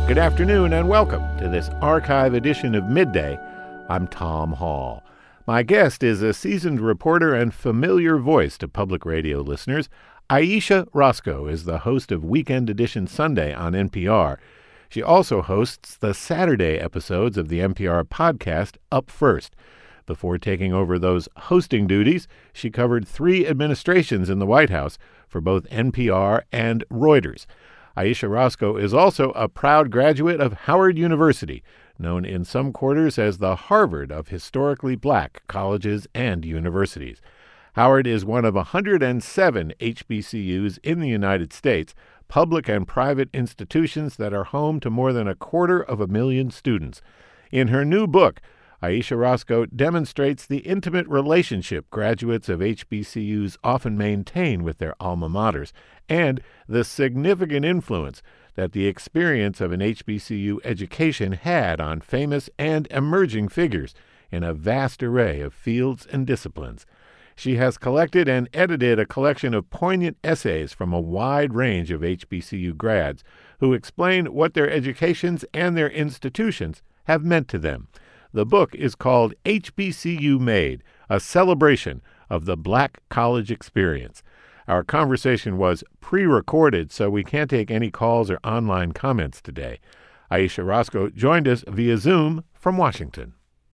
Good afternoon and welcome to this archive edition of Midday. I'm Tom Hall. My guest is a seasoned reporter and familiar voice to public radio listeners. Ayesha Rascoe is the host of Weekend Edition Sunday on NPR. She also hosts the Saturday episodes of the NPR podcast Up First. Before taking over those hosting duties, she covered 3 administrations in the White House for both NPR and Reuters. Ayesha Rascoe is also a proud graduate of Howard University, known in some quarters as the Harvard of historically black colleges and universities. Howard is one of 107 HBCUs in the United States, public and private institutions that are home to more than 250,000 students. In her new book, Ayesha Rascoe demonstrates the intimate relationship graduates of HBCUs often maintain with their alma maters and the significant influence that the experience of an HBCU education had on famous and emerging figures in a vast array of fields and disciplines. She has collected and edited a collection of poignant essays from a wide range of HBCU grads who explain what their educations and their institutions have meant to them. The book is called HBCU Made, a celebration of the Black college experience. Our conversation was pre-recorded, so we can't take any calls or online comments today. Ayesha Rascoe joined us via Zoom from Washington.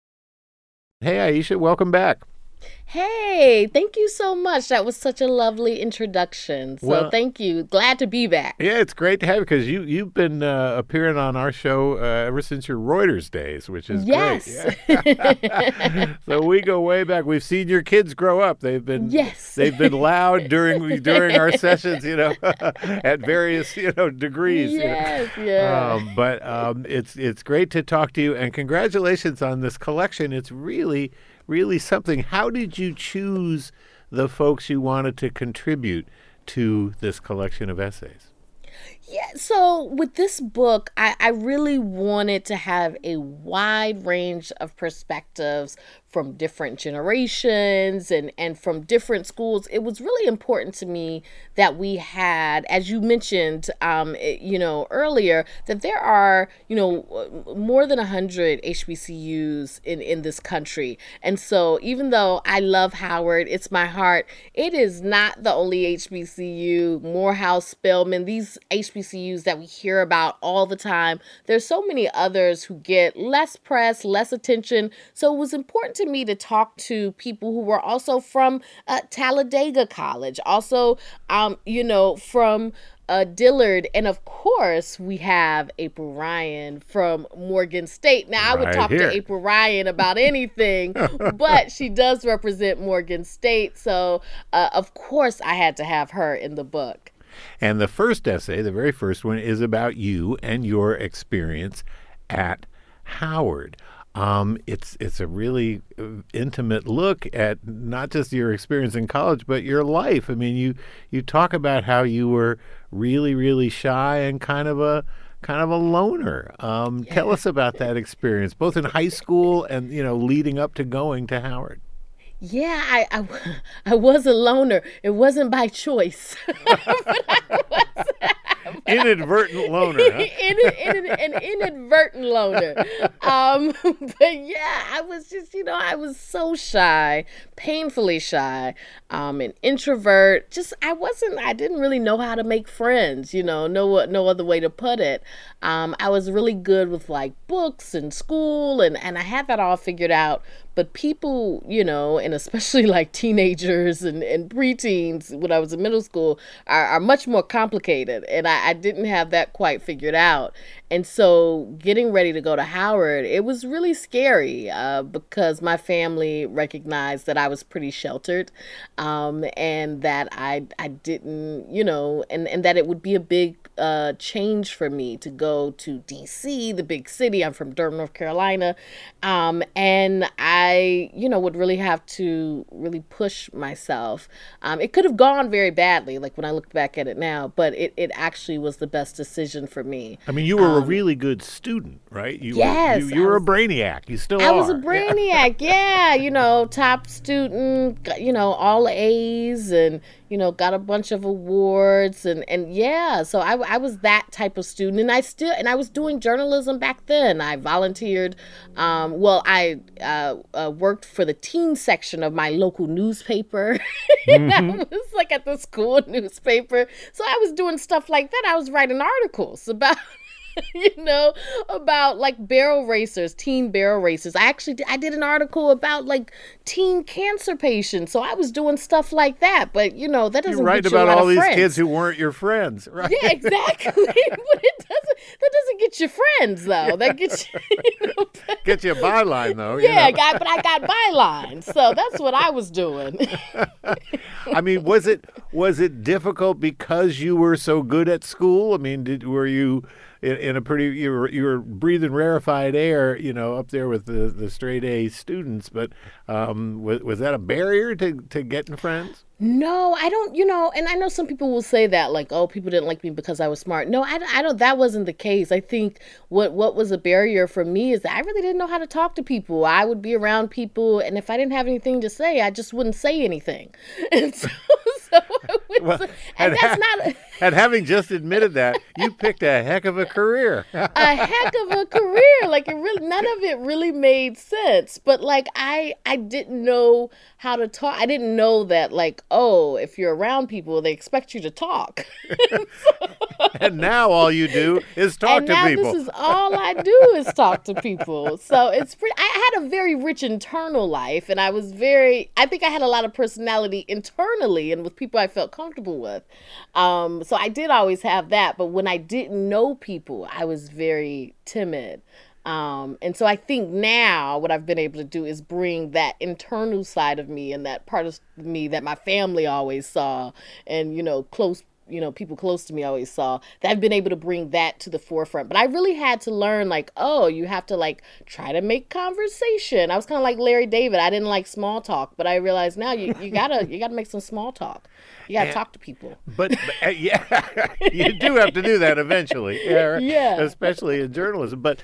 Hey, Ayesha, welcome back. Hey, thank you so much. That was such a lovely introduction. So thank you. Glad to be back. Yeah, it's great to have you because you've been appearing on our show ever since your Reuters days, which is great. Yeah. So we go way back. We've seen your kids grow up. They've been loud during our sessions, at various degrees. Yes, yeah. But it's great to talk to you, and congratulations on this collection. It's really something. How did you choose the folks you wanted to contribute to this collection of essays? Yeah, so with this book, I really wanted to have a wide range of perspectives from different generations and from different schools. It was really important to me that we had, as you mentioned, earlier, that there are, more than 100 HBCUs in this country. And so even though I love Howard, it's my heart, it is not the only HBCU. Morehouse, Spelman, these HBCUs that we hear about all the time. There's so many others who get less press, less attention. So it was important to me to talk to people who were also from Talladega College, also, from Dillard. And of course, we have April Ryan from Morgan State. Now, I would talk to April Ryan about anything, but she does represent Morgan State. So, of course, I had to have her in the book. And the first essay, the very first one, is about you and your experience at Howard. It's a really intimate look at not just your experience in college, but your life. I mean, you talk about how you were really, really shy and kind of a loner. Tell us about that experience, both in high school and leading up to going to Howard. Yeah, I was a loner. It wasn't by choice. But I was. Inadvertent loner. Huh? An inadvertent loner. But yeah, I was just, I was so shy, painfully shy, an introvert. I didn't really know how to make friends, no other way to put it. I was really good with like books and school and I had that all figured out. But people, and especially like teenagers and preteens when I was in middle school are much more complicated. And I didn't have that quite figured out. And so getting ready to go to Howard, it was really scary because my family recognized that I was pretty sheltered and that I didn't, and that it would be a big change for me to go to D.C., the big city. I'm from Durham, North Carolina. And I, would really have to really push myself. It could have gone very badly, like when I look back at it now, but it actually was the best decision for me. I mean, you were a really good student, right? You were a brainiac. You still are. I was a brainiac, yeah. Top student, all A's and, got a bunch of awards and yeah, so I was that type of student, and I was doing journalism back then. I volunteered. I worked for the teen section of my local newspaper. And I was like at the school newspaper. So I was doing stuff like that. I was writing articles about about like teen barrel racers. I did an article about like teen cancer patients. So I was doing stuff like that. But that doesn't write get you about a lot all of these friends. kids who weren't your friends, right? Yeah, exactly. But that doesn't get you friends though. That gets you, Get you a byline though. yeah, but I got bylines. So that's what I was doing. I mean, was it difficult because you were so good at school? I mean, were you in a pretty you were breathing rarefied air, up there with the straight A students? But was that a barrier to getting friends? No, I don't, and I know some people will say that, like, oh, people didn't like me because I was smart. No, I don't, that wasn't the case. I think what was a barrier for me is that I really didn't know how to talk to people. I would be around people, and if I didn't have anything to say, I just wouldn't say anything. And so that's not... And having just admitted that, you picked a heck of a career. A heck of a career. Like, none of it really made sense. But, like, I didn't know how to talk. I didn't know that, like, oh, if you're around people, they expect you to talk. And now all you do is talk to people. This is all I do is talk to people. So it's I had a very rich internal life, and I think I had a lot of personality internally and with people I felt comfortable with. So I did always have that. But when I didn't know people, I was very timid. And so I think now what I've been able to do is bring that internal side of me and that part of me that my family always saw and, people close to me always saw, that I've been able to bring that to the forefront. But I really had to learn, like, oh, you have to, like, try to make conversation. I was kind of like Larry David. I didn't like small talk, but I realized now you gotta make some small talk. You gotta talk to people. But yeah, you do have to do that eventually. Yeah. Especially in journalism. But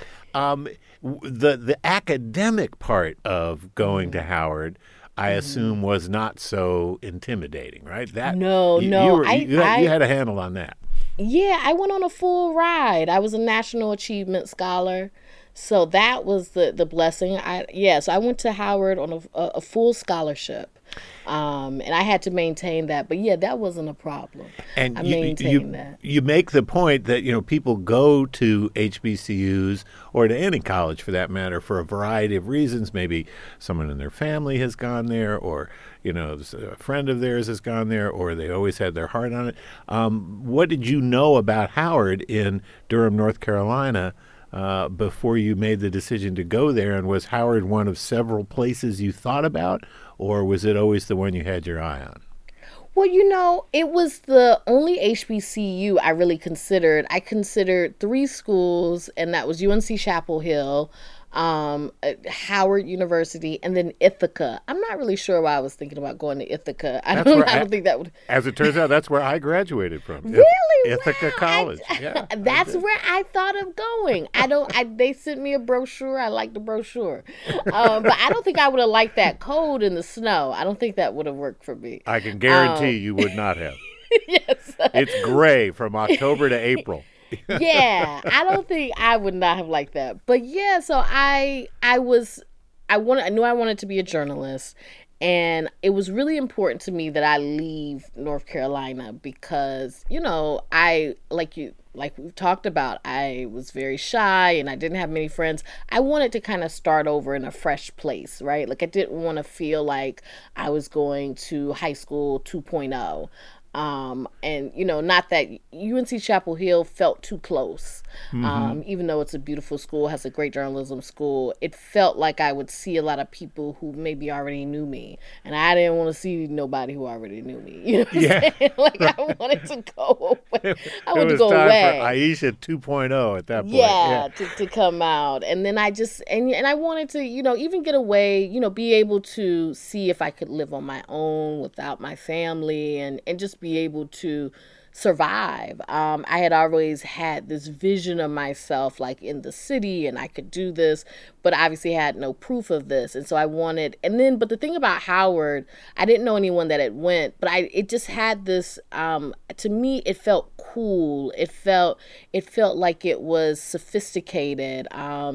the academic part of going to Howard, I assume, was not so intimidating, right? No. You had a handle on that. Yeah, I went on a full ride. I was a National Achievement Scholar. So that was the blessing. So I went to Howard on a full scholarship. And I had to maintain that. But yeah, that wasn't a problem. And I maintained that. You make the point that, people go to HBCUs or to any college for that matter for a variety of reasons. Maybe someone in their family has gone there, or, a friend of theirs has gone there, or they always had their heart on it. What did you know about Howard in Durham, North Carolina, before you made the decision to go there? And was Howard one of several places you thought about, or was it always the one you had your eye on? Well, it was the only HBCU I really considered. I considered 3 schools, and that was UNC Chapel Hill, Howard University, and then Ithaca. I'm not really sure why I was thinking about going to Ithaca. I don't think that would... As it turns out, that's where I graduated from. Really? Ithaca College. Yeah, that's where I thought of going. They sent me a brochure. I liked the brochure. But I don't think I would have liked that cold in the snow. I don't think that would have worked for me. I can guarantee you would not have. Yes. It's gray from October to April. Yeah, I don't think I would not have liked that. But yeah, so I knew I wanted to be a journalist, and it was really important to me that I leave North Carolina because, like we've talked about, I was very shy and I didn't have many friends. I wanted to kind of start over in a fresh place, right? Like I didn't want to feel like I was going to high school 2.0. And not that UNC Chapel Hill felt too close. Even though it's a beautiful school, has a great journalism school, it felt like I would see a lot of people who maybe already knew me, and I didn't want to see nobody who already knew me. You know what I'm saying? Like I wanted to go away. I wanted to go away. It was time for Aisha 2.0 at that point. Yeah. To come out, and then I just and I wanted to even get away. Be able to see if I could live on my own without my family, and just be able to survive. I had always had this vision of myself like in the city and I could do this, but obviously had no proof of this. And so I wanted, but the thing about Howard, I didn't know anyone that had went, but it just had this, to me, it felt cool. It felt like it was sophisticated,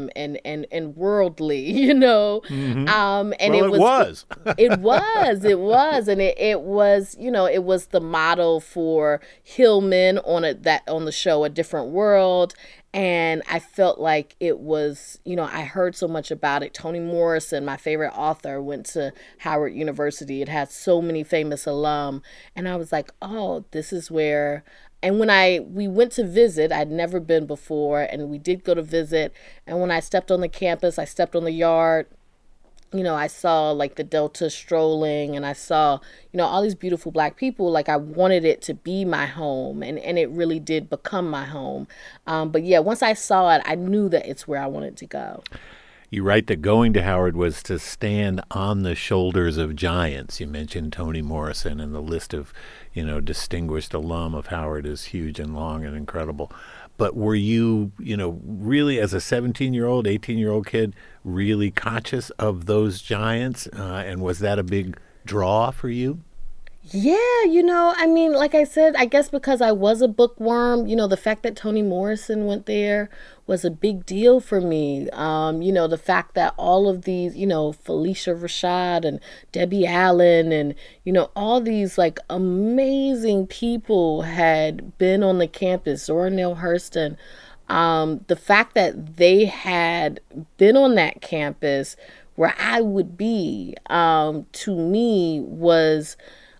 and worldly, you know? And well, it was. It was. And it was, you know, it was the model for Hillman on the show A Different World. And I felt like it was, you know, I heard so much about it. Toni Morrison, my favorite author, went to Howard University. It had so many famous alum. And I was like, oh, this is where. And when we went to visit, I'd never been before, and we did go to visit. And when I stepped on the campus, I stepped on the yard. You know, I saw like the Delta strolling, and I saw, you know, all these beautiful Black people. Like I wanted it to be my home, and it really did become my home. But yeah, once I saw it, I knew that it's where I wanted to go. You write that going to Howard was to stand on the shoulders of giants. You mentioned Toni Morrison, and the list of, you know, distinguished alum of Howard is huge and long and incredible. But were you, you know, really as a 17-year-old, 18-year-old kid, really conscious of those giants? And was that a big draw for you? Yeah, you know, I mean, like I said, I guess because I was a bookworm, you know, the fact that Toni Morrison went there was a big deal for me. You know, the fact that all of these, you know, Phylicia Rashad and Debbie Allen and, you know, all these like amazing people had been on the campus, Zora Neale Hurston. The fact that they had been on that campus where I would be, to me was...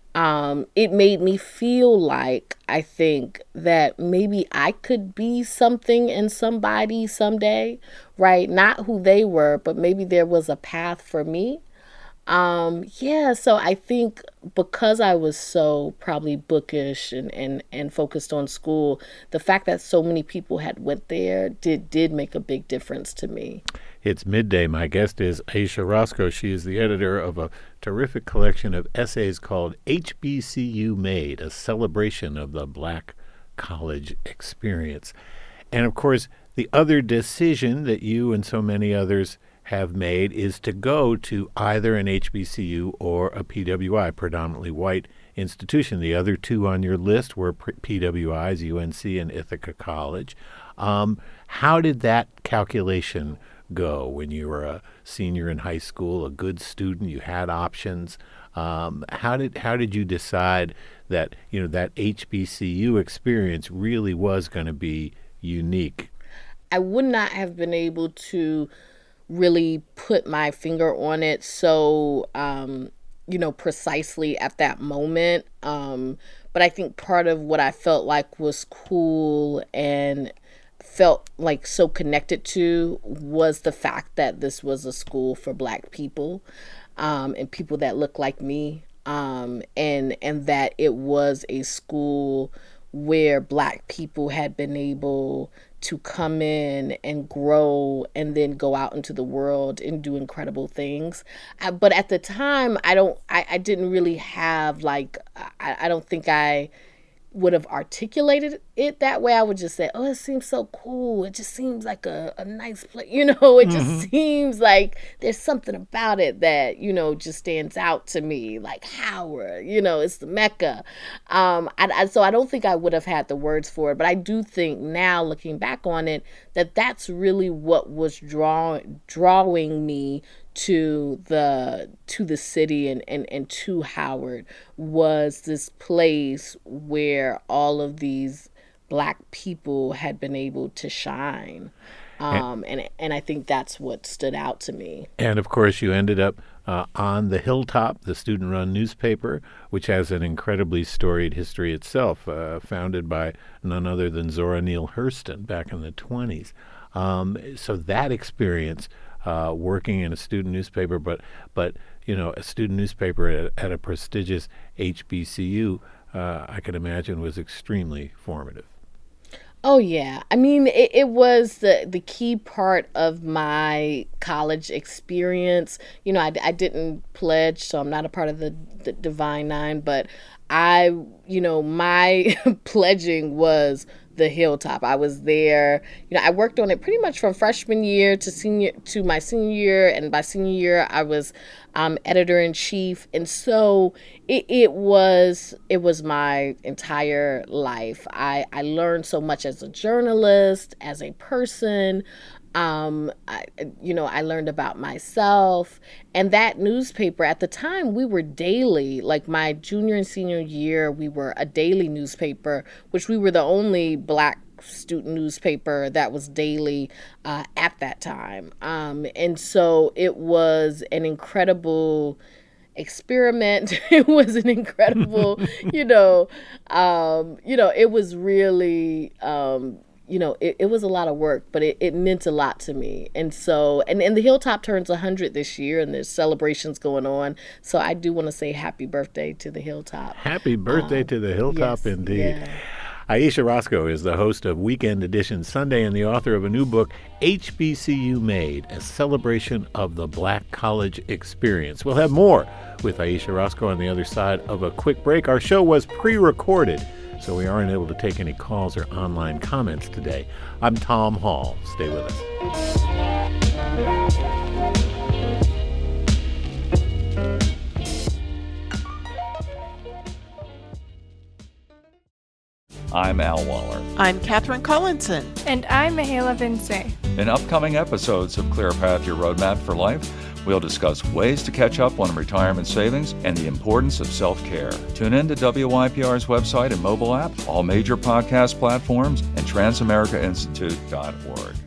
it made me feel like, I think, that maybe I could be something and somebody someday, right? Not who they were, but maybe there was a path for me. Yeah, so I think because I was so probably bookish and focused on school, the fact that so many people had went there did make a big difference to me. It's midday. My guest is Aisha Roscoe. She is the editor of a terrific collection of essays called HBCU Made, a celebration of the Black college experience. And of course, the other decision that you and so many others have made is to go to either an HBCU or a PWI, predominantly white institution. The other two on your list were PWIs, UNC and Ithaca College. How did that calculation go when you were a senior in high school, a good student, you had options? How did you decide that, you know, that HBCU experience really was going to be unique? I would not have been able to really put my finger on it so, you know, precisely at that moment. But I think part of what I felt like was cool and felt like so connected to was the fact that this was a school for Black people, and people that look like me, and that it was a school where Black people had been able to come in and grow and then go out into the world and do incredible things. But at the time, I didn't really have like, I don't think I would have articulated it that way. I would just say, oh, it seems so cool. It just seems like a nice place. You know, it just seems like there's something about it that, you know, just stands out to me. Like Howard, you know, it's the Mecca. So I don't think I would have had the words for it. But I do think now, looking back on it, that that's really what was drawing me to the city and to Howard, was this place where all of these Black people had been able to shine. And I think that's what stood out to me. And of course, you ended up on the Hilltop, the student-run newspaper, which has an incredibly storied history itself, founded by none other than Zora Neale Hurston back in the 1920s. So that experience, working in a student newspaper, but you know, a student newspaper at a prestigious HBCU, I can imagine was extremely formative. Oh yeah, I mean it was the key part of my college experience. I didn't pledge, so I'm not a part of the Divine Nine, but I, my pledging was the Hilltop. I was there. I worked on it pretty much from freshman year to my senior year, and by senior year I was editor in chief, and so it was my entire life. I learned so much as a journalist, as a person. I learned about myself, and that newspaper at the time, we were daily. Like my junior and senior year, we were a daily newspaper, which we were the only Black student newspaper that was daily at that time. And so it was an incredible experiment. It was an incredible, it was really, it was a lot of work, but it meant a lot to me. And so, and the Hilltop turns 100 this year, and there's celebrations going on. So I do want to say happy birthday to the Hilltop. Happy birthday to the Hilltop, yes, indeed. Yeah. Aisha Roscoe is the host of Weekend Edition Sunday and the author of a new book, HBCU Made, a celebration of the Black college experience. We'll have more with Aisha Roscoe on the other side of a quick break. Our show was pre-recorded, so we aren't able to take any calls or online comments today. I'm Tom Hall. Stay with us. I'm Al Waller. I'm Katherine Collinson. And I'm Mahela Vince. In upcoming episodes of Clear Path, Your Roadmap for Life, we'll discuss ways to catch up on retirement savings and the importance of self-care. Tune in to WYPR's website and mobile app, all major podcast platforms, and transamericainstitute.org.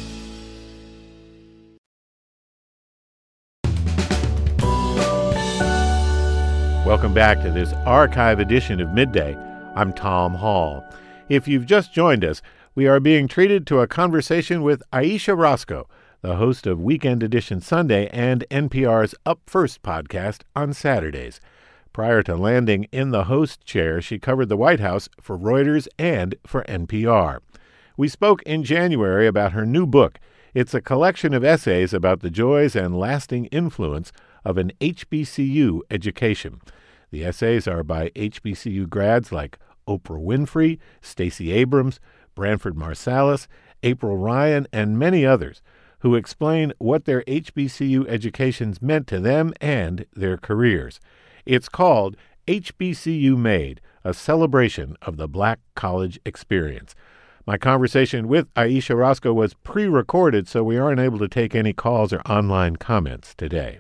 Welcome back to this archive edition of Midday. I'm Tom Hall. If you've just joined us, we are being treated to a conversation with Aisha Roscoe, the host of Weekend Edition Sunday and NPR's Up First podcast on Saturdays. Prior to landing in the host chair, she covered the White House for Reuters and for NPR. We spoke in January about her new book. It's a collection of essays about the joys and lasting influence of an HBCU education. The essays are by HBCU grads like Oprah Winfrey, Stacey Abrams, Branford Marsalis, April Ryan, and many others who explain what their HBCU educations meant to them and their careers. It's called HBCU Made, a celebration of the Black college experience. My conversation with Aisha Roscoe was pre-recorded, so we aren't able to take any calls or online comments today.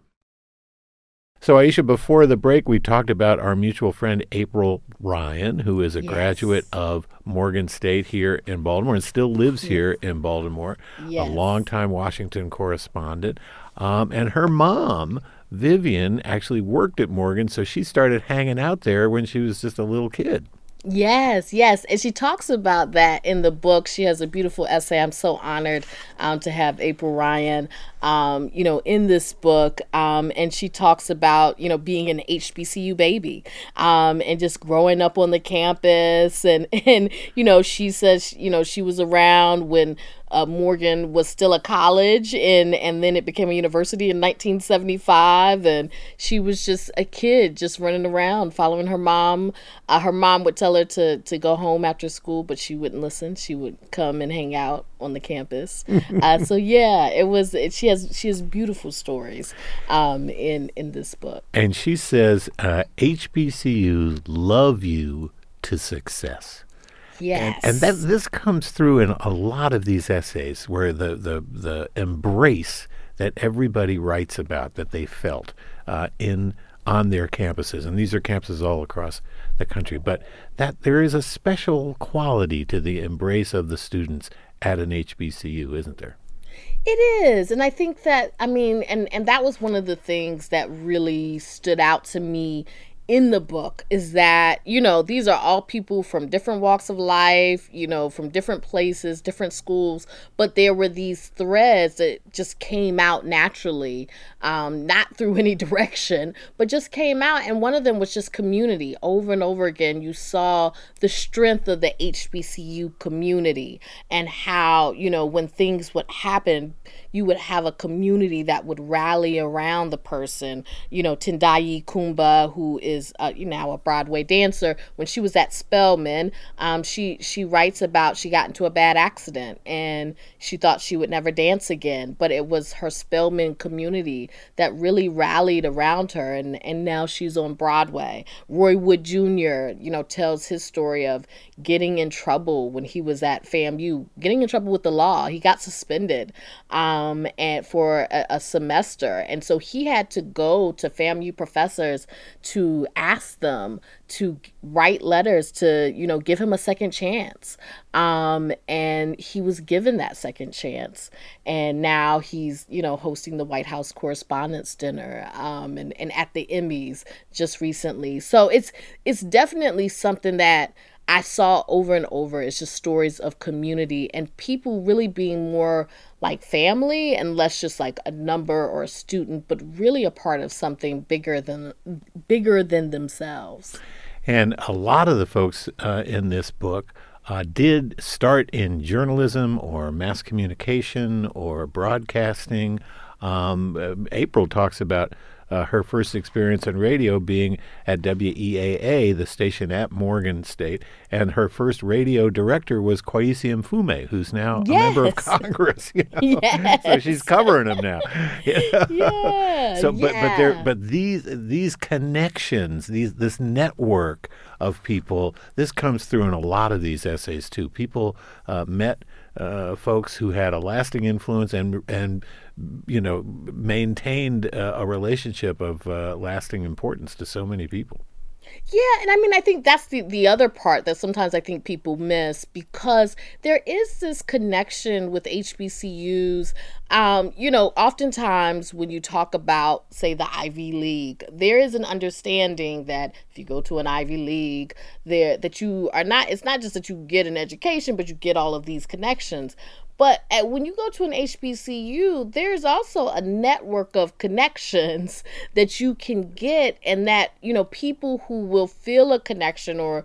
So, Aisha, before the break, we talked about our mutual friend April Ryan, who is a graduate of Morgan State here in Baltimore and still lives here in Baltimore, a longtime Washington correspondent. And her mom, Vivian, actually worked at Morgan, so she started hanging out there when she was just a little kid. Yes. And she talks about that in the book. She has a beautiful essay. I'm so honored to have April Ryan, in this book. And she talks about, being an HBCU baby and just growing up on the campus. And she says, she was around when Morgan was still a college, and then it became a university in 1975, and she was just a kid just running around following her mom. Her mom would tell her to go home after school, but she wouldn't listen. She would come and hang out on the campus. She has beautiful stories in this book. And she says HBCUs love you to success. Yes. And this comes through in a lot of these essays where the embrace that everybody writes about that they felt on their campuses. And these are campuses all across the country. But that there is a special quality to the embrace of the students at an HBCU, isn't there? It is. And I think that, and that was one of the things that really stood out to me in the book is that, you know, these are all people from different walks of life, you know, from different places, different schools, but there were these threads that just came out naturally, not through any direction, but just came out. And one of them was just community. Over and over again, you saw the strength of the HBCU community and how, you know, when things would happen, you would have a community that would rally around the person. You know, Tendayi Kumba, who is now a Broadway dancer, when she was at Spelman, she writes about she got into a bad accident and she thought she would never dance again, but it was her Spelman community that really rallied around her, and now she's on Broadway. Roy Wood Jr., you know, tells his story of getting in trouble when he was at FAMU, getting in trouble with the law. He got suspended and for a semester. And so he had to go to FAMU professors to ask them to write letters to, you know, give him a second chance. And he was given that second chance. And now he's, you know, hosting the White House Correspondents' Dinner and at the Emmys just recently. So it's definitely something that I saw over and over. It's just stories of community and people really being more like family and less just like a number or a student, but really a part of something bigger than themselves. And a lot of the folks in this book did start in journalism or mass communication or broadcasting. April talks about her first experience on radio being at WEAA, the station at Morgan State, and her first radio director was Kwesi Mfume, who's now a member of Congress. You know? Yes. So she's covering him now. You know? Yeah. So, but these connections, this network of people, this comes through in a lot of these essays too. People met folks who had a lasting influence and you know, maintained a relationship of lasting importance to so many people. Yeah, and I mean, I think that's the other part that sometimes I think people miss, because there is this connection with HBCUs. You know, oftentimes when you talk about, say, the Ivy League, there is an understanding that if you go to an Ivy League, that you are not, it's not just that you get an education, but you get all of these connections. But when you go to an HBCU, there's also a network of connections that you can get, and that, you know, people who will feel a connection or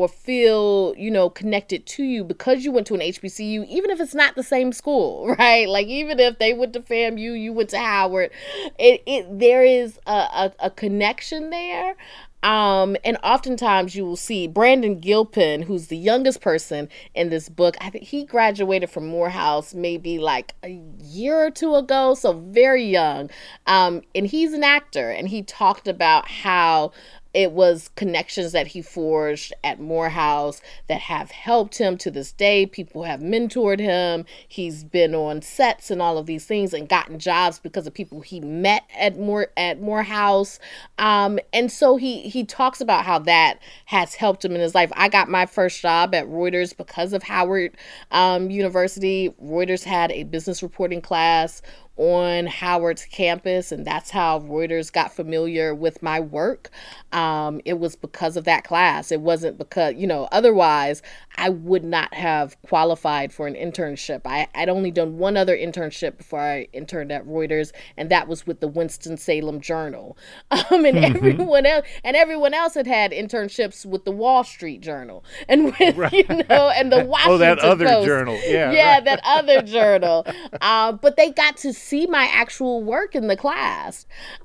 feel, you know, connected to you because you went to an HBCU, even if it's not the same school, right? Like, even if they went to FAMU, you went to Howard, there is a connection there. And oftentimes you will see Brandon Gilpin, who's the youngest person in this book. I think he graduated from Morehouse maybe like a year or two ago, so very young. And he's an actor, and he talked about how it was connections that he forged at Morehouse that have helped him to this day. People have mentored him. He's been on sets and all of these things and gotten jobs because of people he met at Morehouse. And so he talks about how that has helped him in his life. I got my first job at Reuters because of Howard University. Reuters had a business reporting class on Howard's campus, and that's how Reuters got familiar with my work. It was because of that class. It wasn't because, you know, otherwise I would not have qualified for an internship. I'd only done one other internship before I interned at Reuters, and that was with the Winston-Salem Journal. And everyone else had internships with the Wall Street Journal and with, right, you know, and the Washington that other Post. Journal. Yeah, right. That other journal. But they got to see my actual work in the class.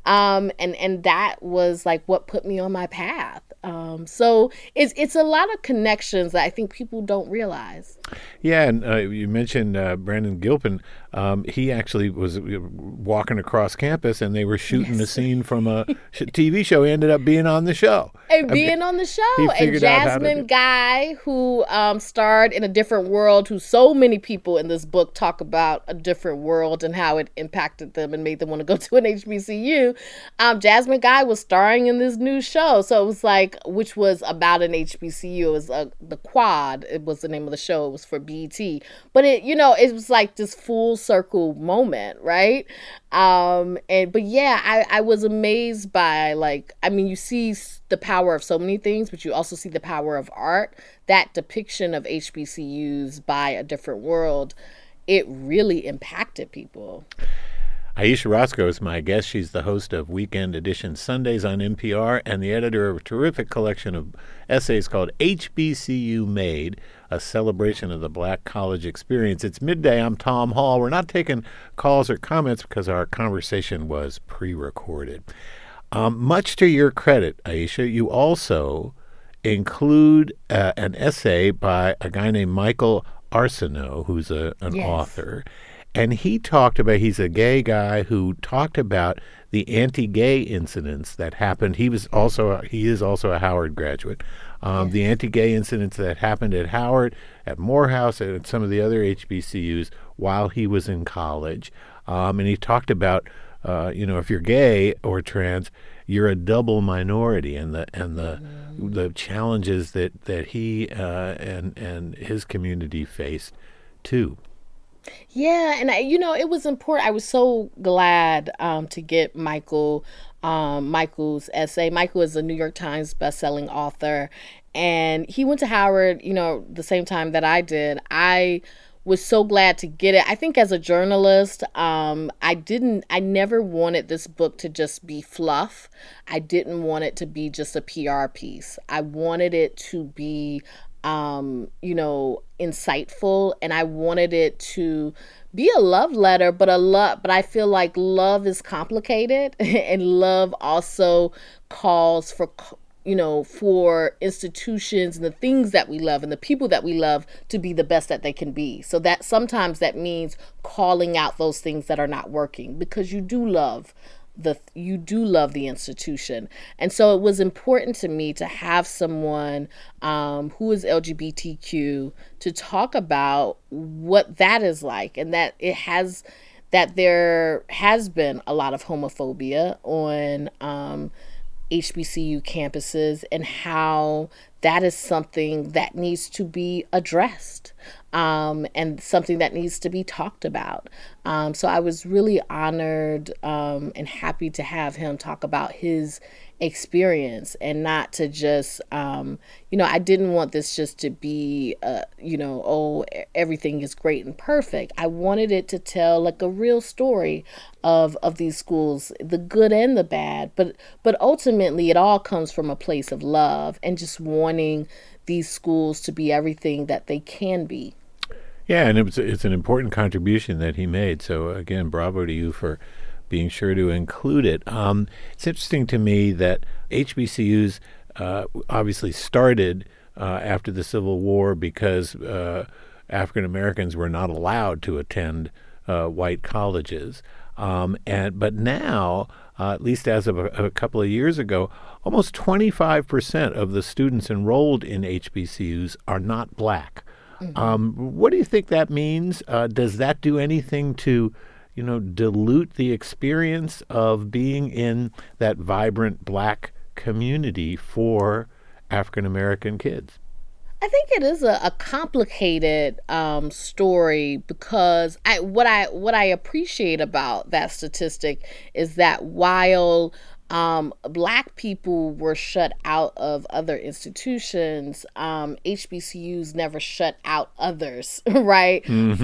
And that was like what put me on my path. So it's a lot of connections that I think people don't realize. Yeah, and you mentioned Brandon Gilpin. He actually was walking across campus, and they were shooting a scene from a TV show. He ended up being on the show. And on the show. And Jasmine Guy, who starred in A Different World, who so many people in this book talk about A Different World and how it impacted them and made them want to go to an HBCU. Jasmine Guy was starring in this new show. So it was like, which was about an HBCU. It was the Quad. It was the name of the show. It was for BET. But it was like this full circle moment, right? But yeah, I was amazed by you see the power of so many things, but you also see the power of art. That depiction of HBCUs by a different world, it really impacted people. Ayesha Rascoe is my guest. She's the host of Weekend Edition Sundays on NPR and the editor of a terrific collection of essays called HBCU Made, a celebration of the Black college experience. It's midday. I'm Tom Hall. We're not taking calls or comments because our conversation was pre-recorded. Much to your credit, Ayesha, you also include an essay by a guy named Michael Arceneaux, who's an author. And he talked about, he's a gay guy who talked about the anti-gay incidents that happened. He is also a Howard graduate. The anti-gay incidents that happened at Howard, at Morehouse, and at some of the other HBCUs while he was in college. And he talked about, if you're gay or trans, you're a double minority, and the challenges that he and his community faced too. Yeah, and it was important. I was so glad to get Michael's essay. Michael is a New York Times bestselling author, and he went to Howard, the same time that I did. I was so glad to get it. I think as a journalist, I never wanted this book to just be fluff. I didn't want it to be just a PR piece. I wanted it to be insightful, and I wanted it to be a love letter, but I feel like love is complicated and love also calls for institutions and the things that we love and the people that we love to be the best that they can be. So that sometimes that means calling out those things that are not working, because you do love the institution. And so it was important to me to have someone who is LGBTQ to talk about what that is like, and that there has been a lot of homophobia on HBCU campuses, and how that is something that needs to be addressed, and something that needs to be talked about. So I was really honored and happy to have him talk about his experience, and not to just, I didn't want this just to be, everything is great and perfect. I wanted it to tell like a real story of these schools, the good and the bad, but ultimately it all comes from a place of love and just wanting these schools to be everything that they can be. Yeah, and it's an important contribution that he made. So again, bravo to you for being sure to include it. It's interesting to me that HBCUs obviously started after the Civil War because African Americans were not allowed to attend white colleges. But now, at least as of a couple of years ago, almost 25% of the students enrolled in HBCUs are not black. Mm-hmm. What do you think that means? Does that do anything to, dilute the experience of being in that vibrant black community for African American kids? I think it is a complicated story, because what I appreciate about that statistic is that while Black people were shut out of other institutions, HBCUs never shut out others, right? Mm-hmm.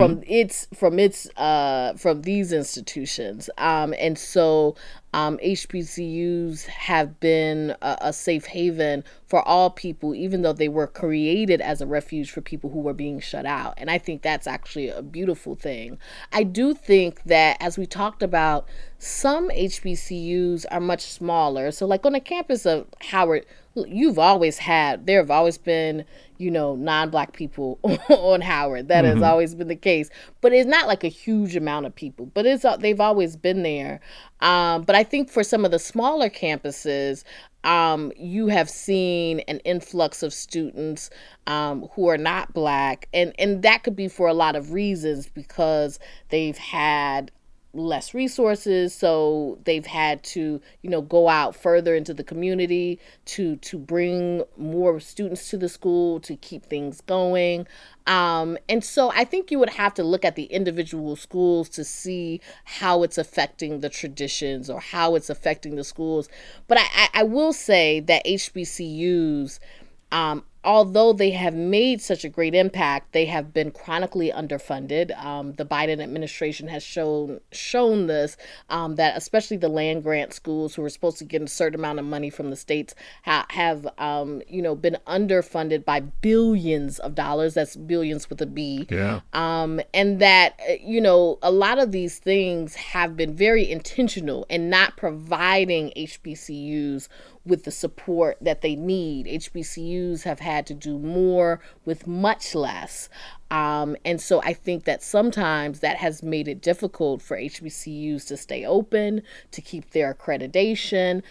from these institutions, and so HBCUs have been a safe haven for all people, even though they were created as a refuge for people who were being shut out. And I think that's actually a beautiful thing. I do think that, as we talked about, some HBCUs are much smaller. So like on the campus of Howard, there have always been, non-Black people on Howard. That has always been the case. But it's not like a huge amount of people, but they've always been there. But I think for some of the smaller campuses, you have seen an influx of students who are not Black. And that could be for a lot of reasons, because they've had less resources, so they've had to, go out further into the community to bring more students to the school to keep things going. And so I think you would have to look at the individual schools to see how it's affecting the traditions or how it's affecting the schools. But I will say that HBCUs, although they have made such a great impact, they have been chronically underfunded. The Biden administration has shown this, that especially the land grant schools who are supposed to get a certain amount of money from the states have been underfunded by billions of dollars. That's billions with a B. Yeah. And that, a lot of these things have been very intentional in not providing HBCUs with the support that they need. HBCUs have had to do more with much less. And so I think that sometimes that has made it difficult for HBCUs to stay open, to keep their accreditation.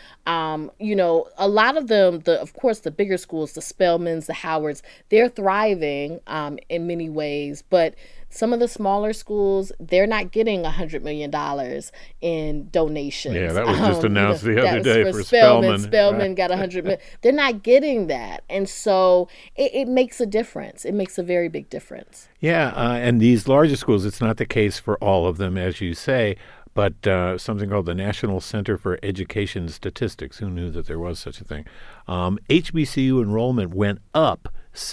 A lot of them, of course, the bigger schools, the Spelmans, the Howards, they're thriving in many ways, but some of the smaller schools, they're not getting $100 million in donations. Yeah, that was just announced the other day for Spelman. Spelman got $100 million. They're not getting that. And so it makes a difference. It makes a very big difference. Yeah, and these larger schools, it's not the case for all of them, as you say, but something called the National Center for Education Statistics. Who knew that there was such a thing? HBCU enrollment went up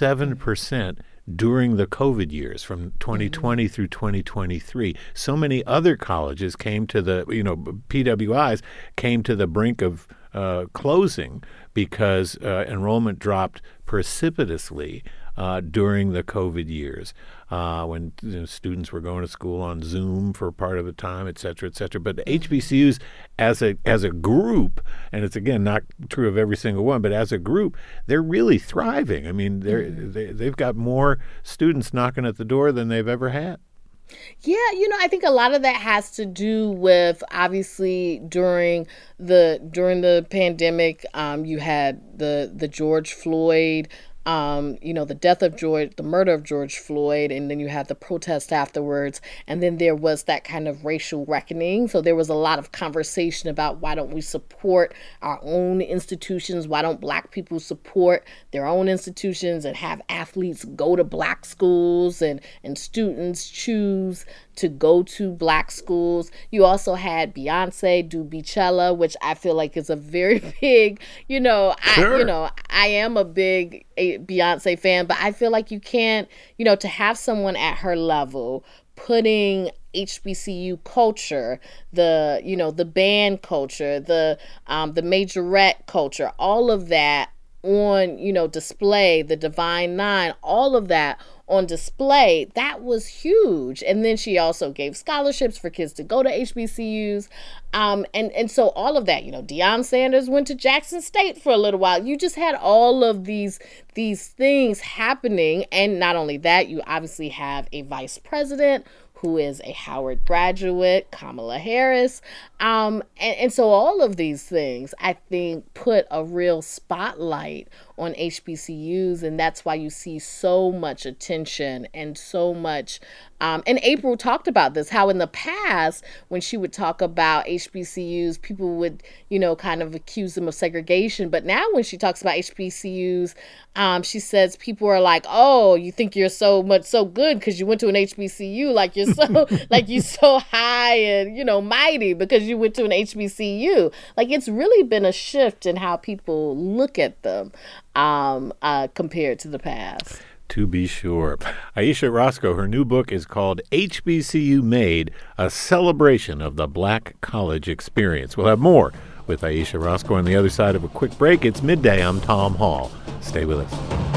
7% during the COVID years from 2020 through 2023. So many other colleges came to the, PWIs came to the brink of closing because enrollment dropped precipitously during the COVID years when students were going to school on Zoom for part of the time, et cetera, et cetera. But HBCUs as a group, and it's again not true of every single one, but as a group, they're really thriving. I mean, they've got more students knocking at the door than they've ever had. Yeah, I think a lot of that has to do with, obviously, during the pandemic, you had the George Floyd, the death of the murder of George Floyd, and then you had the protest afterwards, and then there was that kind of racial reckoning. So there was a lot of conversation about why don't we support our own institutions? Why don't Black people support their own institutions and have athletes go to Black schools and students choose to go to Black schools? You also had Beyonce do Beachella, which I feel like is a very big, Sure. I am a big Beyonce fan, but I feel like you can't, to have someone at her level putting HBCU culture, the band culture, the majorette culture, all of that on, display, the Divine Nine, all of that on display, that was huge. And then she also gave scholarships for kids to go to HBCUs. And so all of that, Deion Sanders went to Jackson State for a little while. You just had all of these things happening. And not only that, you obviously have a vice president who is a Howard graduate, Kamala Harris. And so all of these things, I think, put a real spotlight on HBCUs, and that's why you see so much attention and so much. And April talked about this, how in the past, when she would talk about HBCUs, people would, kind of accuse them of segregation. But now when she talks about HBCUs, she says people are like, oh, you think you're so good because you went to an HBCU, like you're so like you're so high and, mighty because you went to an HBCU. Like, it's really been a shift in how people look at them compared to the past. To be sure. Aisha Roscoe, her new book is called HBCU Made, a celebration of the Black college experience. We'll have more with Aisha Roscoe on the other side of a quick break. It's midday. I'm Tom Hall. Stay with us.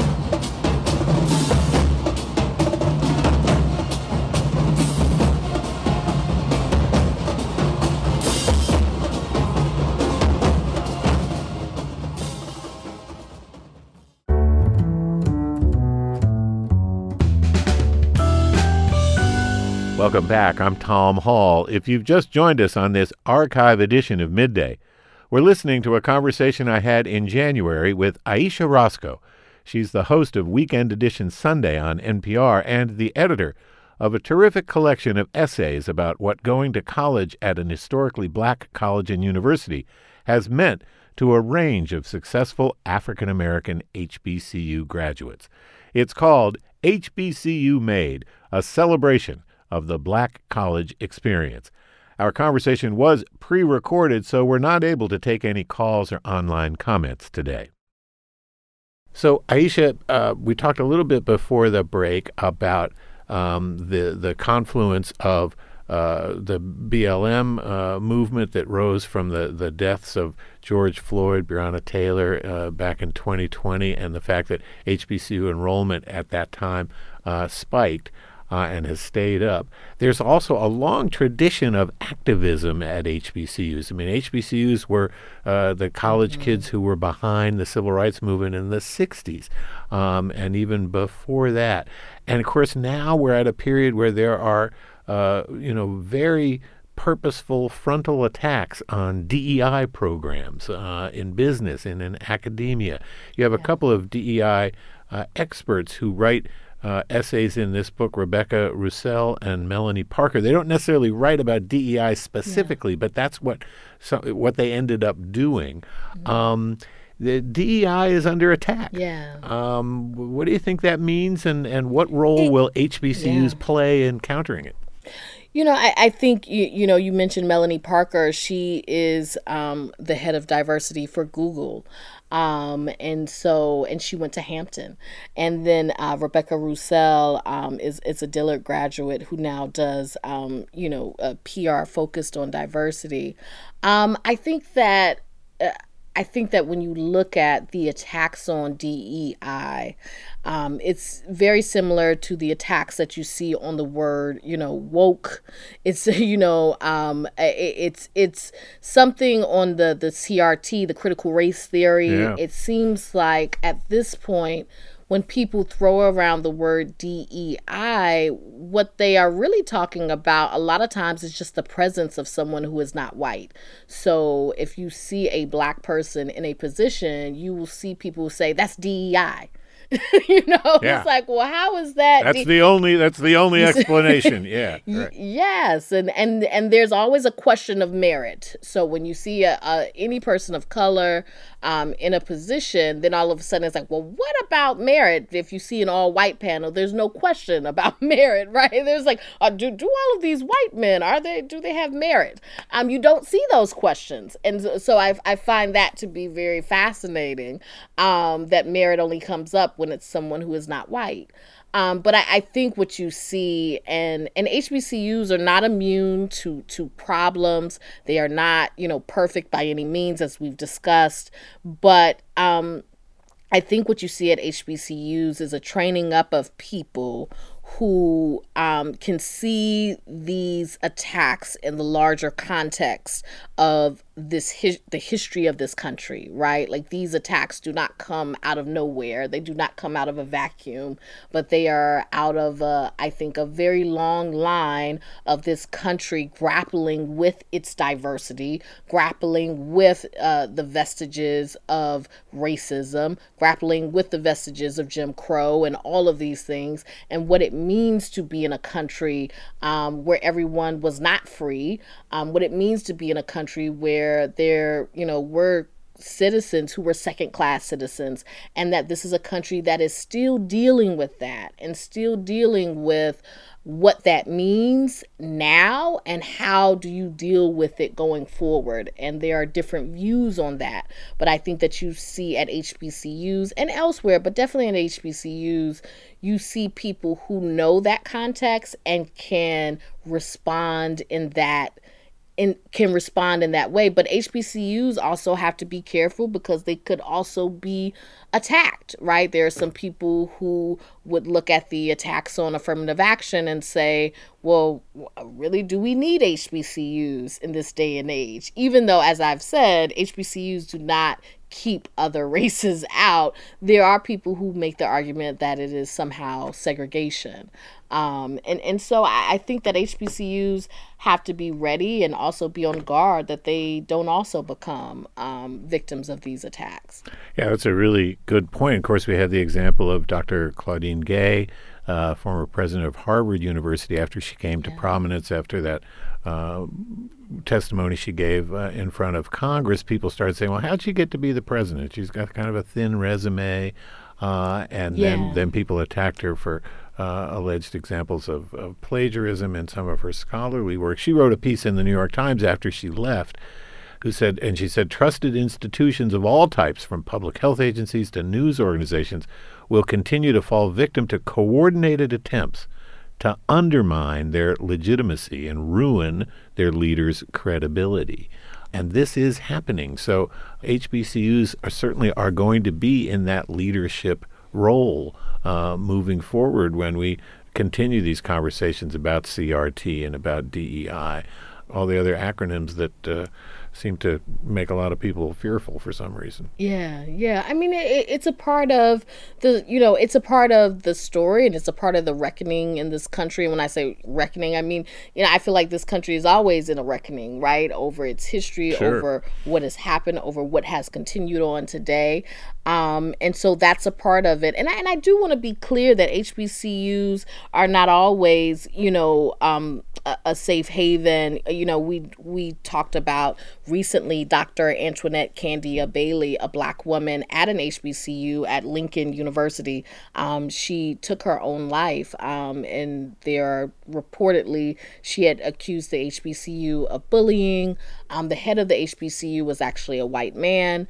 Welcome back. I'm Tom Hall. If you've just joined us on this archive edition of Midday, we're listening to a conversation I had in January with Aisha Roscoe. She's the host of Weekend Edition Sunday on NPR and the editor of a terrific collection of essays about what going to college at an historically black college and university has meant to a range of successful African American HBCU graduates. It's called HBCU Made, a celebration of the black college experience. Our conversation was pre-recorded, so we're not able to take any calls or online comments today. So, Aisha, we talked a little bit before the break about the confluence of the BLM movement that rose from the deaths of George Floyd, Breonna Taylor back in 2020, and the fact that HBCU enrollment at that time spiked and has stayed up. There's also a long tradition of activism at HBCUs. I mean, HBCUs were the college kids who were behind the civil rights movement in the 60s and even before that. And, of course, now we're at a period where there are, very purposeful frontal attacks on DEI programs in business and in academia. You have a couple of DEI experts who write essays in this book, Rebecca Roussel and Melanie Parker. They don't necessarily write about DEI specifically, but that's what they ended up doing. The DEI is under attack. What do you think that means, and what role will HBCUs play in countering it? I think, you mentioned Melanie Parker. She is the head of diversity for Google. And she went to Hampton. And then Rebecca Roussel is a Dillard graduate who now does, a PR focused on diversity. I think that when you look at the attacks on DEI, it's very similar to the attacks that you see on the word, woke. It's, it's something on the CRT, the critical race theory. Yeah. It seems like at this point, when people throw around the word DEI, what they are really talking about a lot of times is just the presence of someone who is not white. So if you see a black person in a position, you will see people say, that's DEI. It's like, well, how is that? That's the only explanation. Yeah. Right. Yes. And there's always a question of merit. So when you see any person of color in a position, then all of a sudden it's like, well, what about merit? If you see an all white panel, there's no question about merit, right? There's like, do all of these white men, do they have merit? You don't see those questions. And so I find that to be very fascinating, that merit only comes up when it's someone who is not white. But I think what you see, and HBCUs are not immune to problems. They are not, perfect by any means, as we've discussed. But I think what you see at HBCUs is a training up of people who can see these attacks in the larger context of the history of this country, right? Like, these attacks do not come out of nowhere. They do not come out of a vacuum, but they are out of, I think, a very long line of this country grappling with its diversity, grappling with the vestiges of racism, grappling with the vestiges of Jim Crow and all of these things, and what it means to be in a country where everyone was not free, what it means to be in a country where there, were citizens who were second-class citizens, and that this is a country that is still dealing with that and still dealing with what that means now and how do you deal with it going forward. And there are different views on that. But I think that you see at HBCUs and elsewhere, but definitely in HBCUs, you see people who know that context and can respond in that way. But HBCUs also have to be careful because they could also be attacked, right? There are some people who would look at the attacks on affirmative action and say, well, really, do we need HBCUs in this day and age? Even though, as I've said, HBCUs do not keep other races out, there are people who make the argument that it is somehow segregation. And so I think that HBCUs have to be ready and also be on guard that they don't also become victims of these attacks. Yeah, that's a really good point. Of course, we have the example of Dr. Claudine Gay, former president of Harvard University, after she came to prominence after that testimony she gave in front of Congress, people started saying, well, how'd she get to be the president? She's got kind of a thin resume. Then people attacked her for alleged examples of plagiarism in some of her scholarly work. She wrote a piece in the New York Times after she left she said, trusted institutions of all types, from public health agencies to news organizations, will continue to fall victim to coordinated attempts to undermine their legitimacy and ruin their leaders' credibility. And this is happening. So HBCUs certainly are going to be in that leadership role moving forward when we continue these conversations about CRT and about DEI, all the other acronyms that seem to make a lot of people fearful for some reason. Yeah. I mean, it's a part of it's a part of the story, and it's a part of the reckoning in this country. And when I say reckoning, I mean, I feel like this country is always in a reckoning, right? Over its history, over what has happened, over what has continued on today. And so that's a part of it. And I do want to be clear that HBCUs are not always, a safe haven. We talked about recently Dr. Antoinette Candia Bailey, a Black woman at an HBCU at Lincoln University. She took her own life, and reportedly she had accused the HBCU of bullying. The head of the HBCU was actually a white man.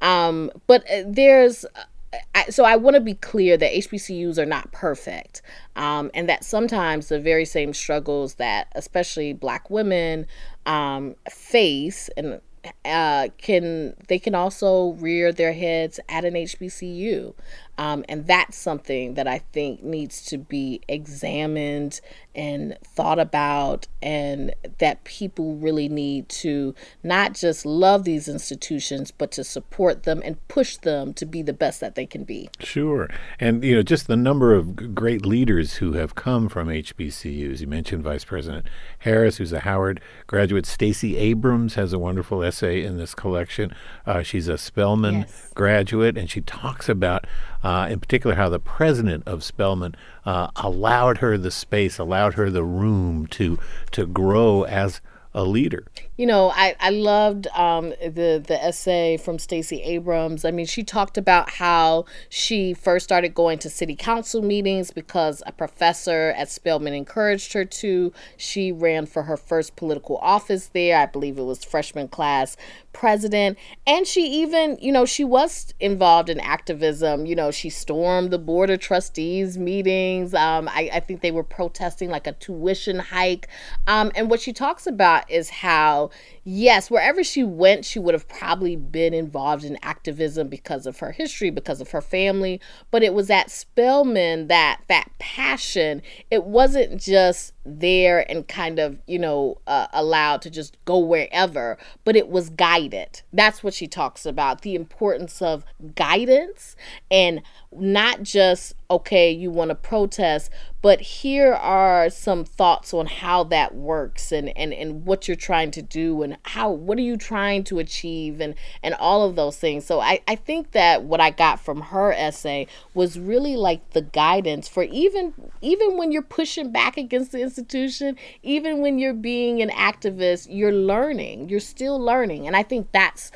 So I want to be clear that HBCUs are not perfect, and that sometimes the very same struggles that especially Black women face and can also rear their heads at an HBCU. And that's something that I think needs to be examined and thought about, and that people really need to not just love these institutions, but to support them and push them to be the best that they can be. Sure. And, just the number of great leaders who have come from HBCUs. You mentioned Vice President Harris, who's a Howard graduate. Stacey Abrams has a wonderful essay in this collection. She's a Spelman graduate, and she talks about, in particular, how the president of Spelman allowed her the space, allowed her the room to grow as a leader. I loved the essay from Stacey Abrams. I mean, she talked about how she first started going to city council meetings because a professor at Spelman encouraged her to. She ran for her first political office there. I believe it was freshman class president. And she even, she was involved in activism. She stormed the board of trustees meetings. I think they were protesting like a tuition hike. And what she talks about is how, yes, wherever she went, she would have probably been involved in activism because of her history, because of her family. But it was at Spelman that passion, it wasn't just there and kind of, allowed to just go wherever, but it was guided. That's what she talks about, the importance of guidance, and not just, okay, you want to protest, but here are some thoughts on how that works and what you're trying to do and what are you trying to achieve and all of those things. So I think that what I got from her essay was really like the guidance for even when you're pushing back against the institution, even when you're being an activist, you're learning, you're still learning. And I think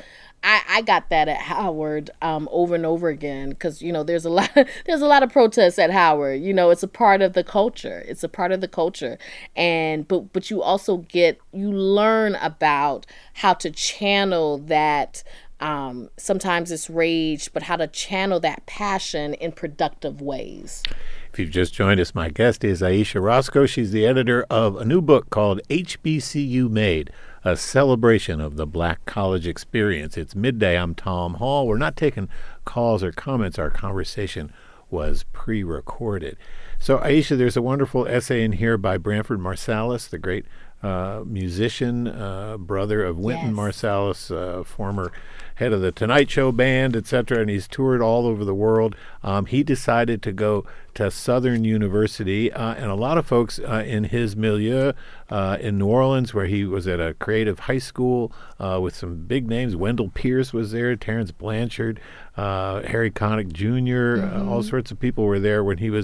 I got that at Howard over and over again because, there's a lot of protests at Howard. It's a part of the culture. It's a part of the culture. And but you also you learn about how to channel that. Sometimes it's rage, but how to channel that passion in productive ways. If you've just joined us, my guest is Aisha Roscoe. She's the editor of a new book called HBCU Made, a celebration of the Black college experience. It's midday. I'm Tom Hall. We're not taking calls or comments. Our conversation was pre-recorded. So, Aisha, there's a wonderful essay in here by Branford Marsalis, the great musician, brother of Wynton Marsalis, former head of the Tonight Show band, etc., and he's toured all over the world. He decided to go to Southern University, and a lot of folks in his milieu in New Orleans, where he was at a creative high school with some big names. Wendell Pierce was there, Terrence Blanchard, Harry Connick Jr., all sorts of people were there when he was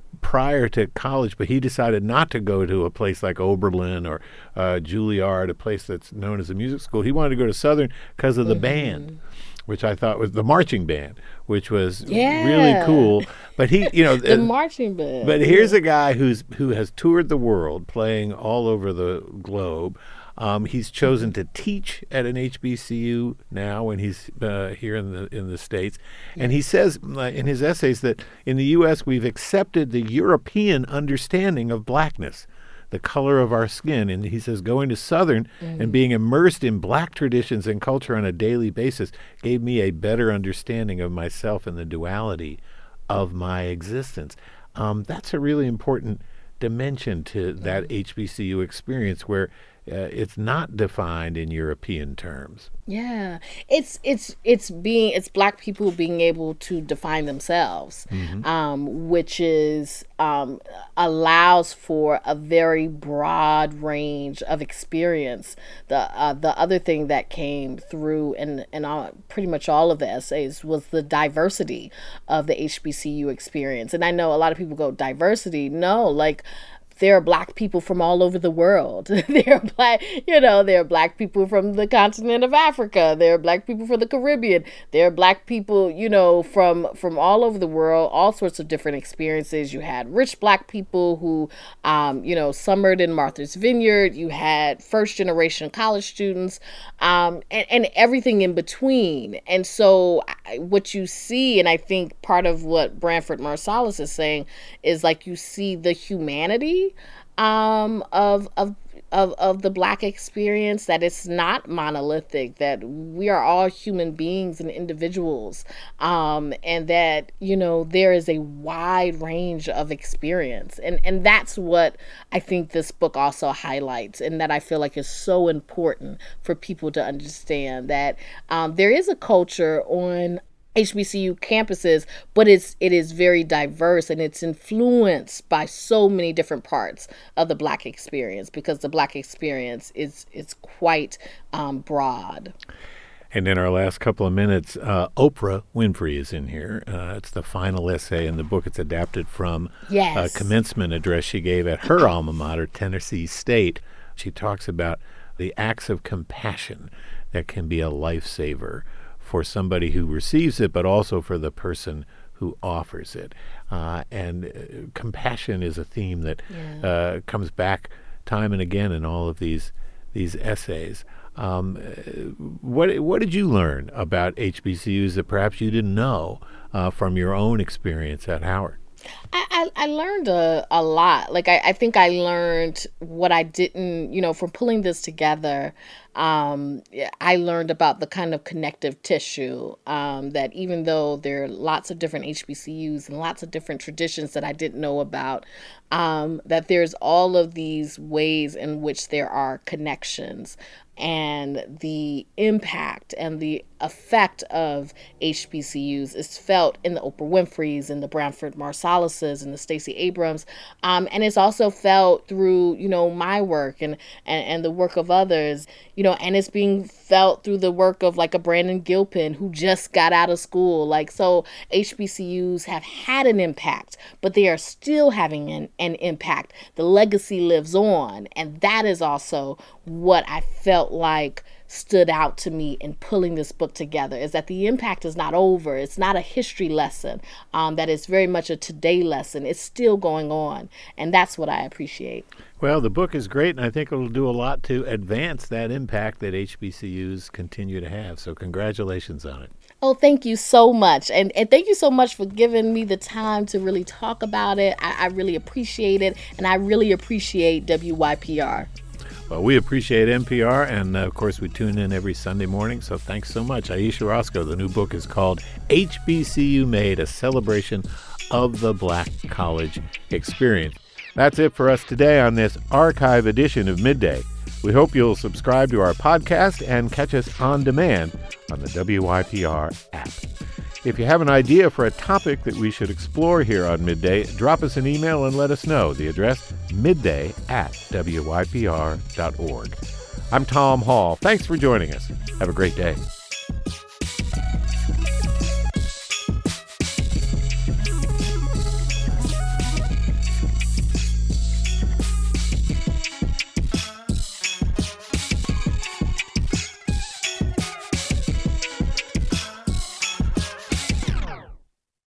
prior to college, but he decided not to go to a place like Oberlin or Juilliard, a place that's known as a music school. He wanted to go to Southern because of the band, which I thought was the marching band, which was really cool. But he, the marching band. But here's a guy who has toured the world, playing all over the globe. He's chosen to teach at an HBCU now when he's here in the States. And he says in his essays that in the U.S. we've accepted the European understanding of blackness, the color of our skin. And he says going to Southern and being immersed in black traditions and culture on a daily basis gave me a better understanding of myself and the duality of my existence. That's a really important dimension to that HBCU experience where it's not defined in European terms. Yeah, it's Black people being able to define themselves, which is allows for a very broad range of experience. The other thing that came through in pretty much all of the essays was the diversity of the HBCU experience. And I know a lot of people go, diversity? No, like, there are Black people from all over the world. There are Black people from the continent of Africa. There are Black people from the Caribbean. There are Black people, from all over the world, all sorts of different experiences. You had rich Black people who, summered in Martha's Vineyard. You had first generation college students, and everything in between. And so what you see, and I think part of what Branford Marsalis is saying is, like, you see the humanity of the Black experience, that it's not monolithic, that we are all human beings and individuals, and that, there is a wide range of experience. And that's what I think this book also highlights, and that I feel like is so important for people to understand, that there is a culture on HBCU campuses, but it is very diverse, and it's influenced by so many different parts of the Black experience, because the Black experience is quite broad. And in our last couple of minutes, Oprah Winfrey is in here. It's the final essay in the book. It's adapted from a commencement address she gave at her alma mater, Tennessee State. She talks about the acts of compassion that can be a lifesaver for somebody who receives it, but also for the person who offers it. And compassion is a theme that comes back time and again in all of these essays. What did you learn about HBCUs that perhaps you didn't know from your own experience at Howard? I learned a lot. Like, I think I learned what I didn't, from pulling this together. I learned about the kind of connective tissue, that even though there are lots of different HBCUs and lots of different traditions that I didn't know about, that there's all of these ways in which there are connections, and the impact and the effect of HBCUs is felt in the Oprah Winfreys and the Branford Marsalises and the Stacey Abrams, and it's also felt through my work and the work of others, and it's being felt through the work of, like, a Brandon Gilpin who just got out of school. Like, so HBCUs have had an impact, but they are still having an impact. The legacy lives on, and that is also what I felt like stood out to me in pulling this book together, is that the impact is not over. It's not a history lesson, that is very much a today lesson. It's still going on, and that's what I appreciate. Well, the book is great, and I think it'll do a lot to advance that impact that HBCUs continue to have. So congratulations on it. Oh, thank you so much. And thank you so much for giving me the time to really talk about it. I really appreciate it, and I really appreciate WYPR. Well, we appreciate NPR, and of course we tune in every Sunday morning, so thanks so much. Ayesha Rascoe, the new book is called HBCU Made, a celebration of the Black college experience. That's it for us today on this archive edition of Midday. We hope you'll subscribe to our podcast and catch us on demand on the WYPR app. If you have an idea for a topic that we should explore here on Midday, drop us an email and let us know. The address, midday@wypr.org. I'm Tom Hall. Thanks for joining us. Have a great day.